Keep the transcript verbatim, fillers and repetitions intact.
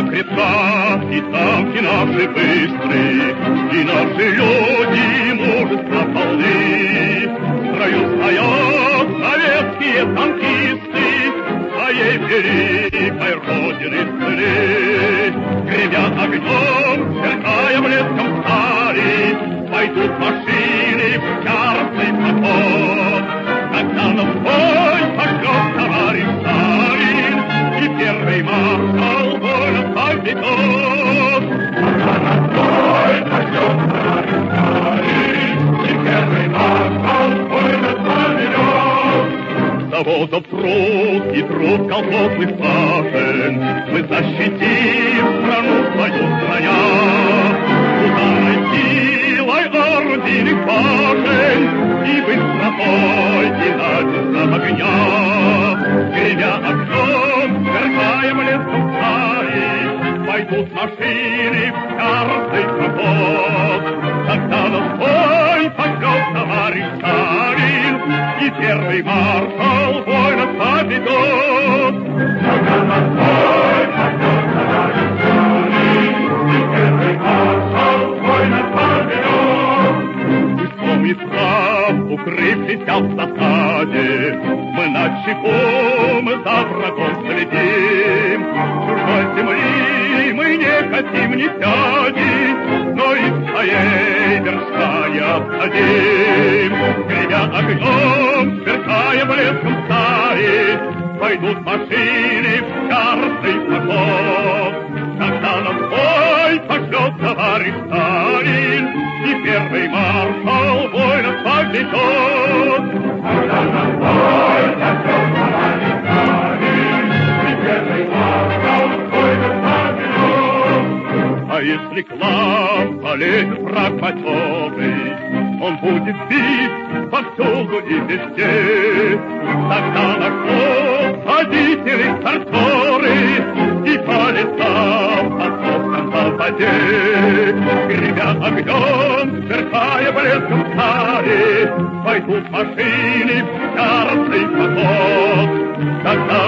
крепка, и танки наши быстрые, и наши люди мужества полны. В строю стоят советские танкисты, своей великой родины цели. Гремя огнем, сверкая блеском стали, пойдут машины в яростный поход. Когда на бой пошлет товарищ Сталин, и первый маршал воля поведет. Когда на бой пошлет товарищ Сталин, и первый маршал воля поведет. Заводов труд и труд колхозных сажен, мы защитим страну свою строя. Ударной силой орудийных башен и быстротой динамизм огня. Гремя огнем, сверкая блеском стали, пойдут машины в яростный поход. Когда на бой пошлет товарищ Сталин, и первый маршал воинов поведет. Когда на бой пошлет товарищ Сталин, и первый маршал воинов поведет. Вспомнит сам, укрывшийся в засаде, мы начеку, мы за врагом следим. Чужой земли мы не хотим, не сядем, но и своей вершине обходим. Гремя огнем, сверкая блеском стали, пойдут машины в яростный поход. Когда на бой пошлет товарищ Сталин, и первый маршал воинов поведет. Когда на бой пошлет товарищ Сталин, и первый маршал воинов поведет. А если к нам полезет враг матерый, он будет бить повсюду и везде. Тогда на что водители стартеры и по лесам, по сопкам, по воде. Гремя огнем, сверкая блеском стали, пойдут машины в яростный поход. Тогда